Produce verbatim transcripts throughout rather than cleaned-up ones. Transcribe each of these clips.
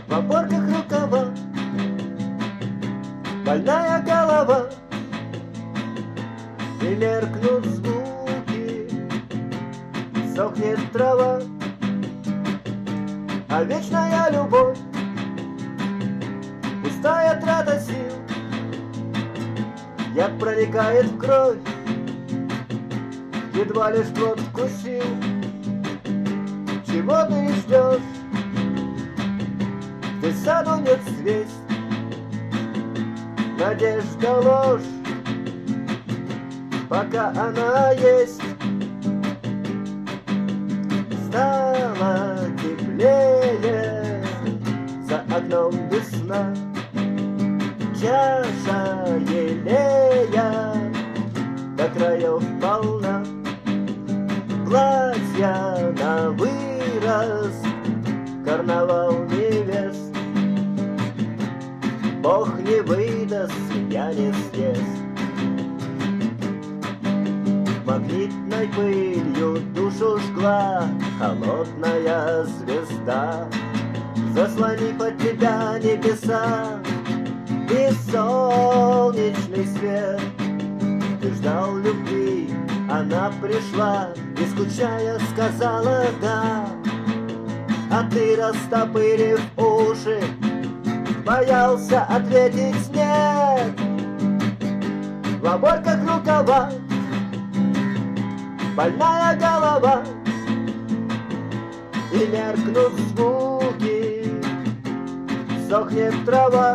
в оборках рукава, больная голова, и меркнут звуки, сохнет трава, а вечная любовь — пустая трата сил, яд проникает в кровь, едва лишь плод вкусил. Чего ты не ждешь? Здесь в саду нет звезд, надежда ложь, пока она есть. Стало теплее, за окном весна, чаша елея до краев полна. Платья на вырос, карнавал невест, Бог не выдаст, я не съест. Магнитной пылью душу жгла холодная звезда, заслонив от тебя небеса и солнечный свет. Ты ждал любви, она пришла и, скучая, сказала «да», а ты, растопырив уши, боялся ответить «нет». В оборках рукава, больная голова, и меркнут звуки, сохнет трава,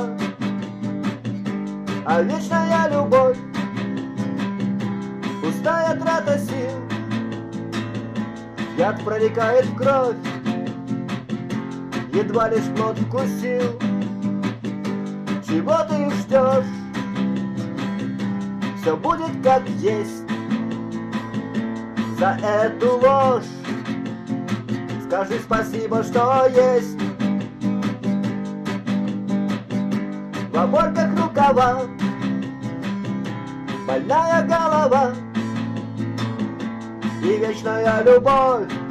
а вечная любовь — пустая трата сил, яд проникает в кровь, едва лишь плод вкусил. Чего ты ждешь? Все будет как есть. За эту ложь скажи спасибо, что есть. В оборках рукава, больная голова, и вечная любовь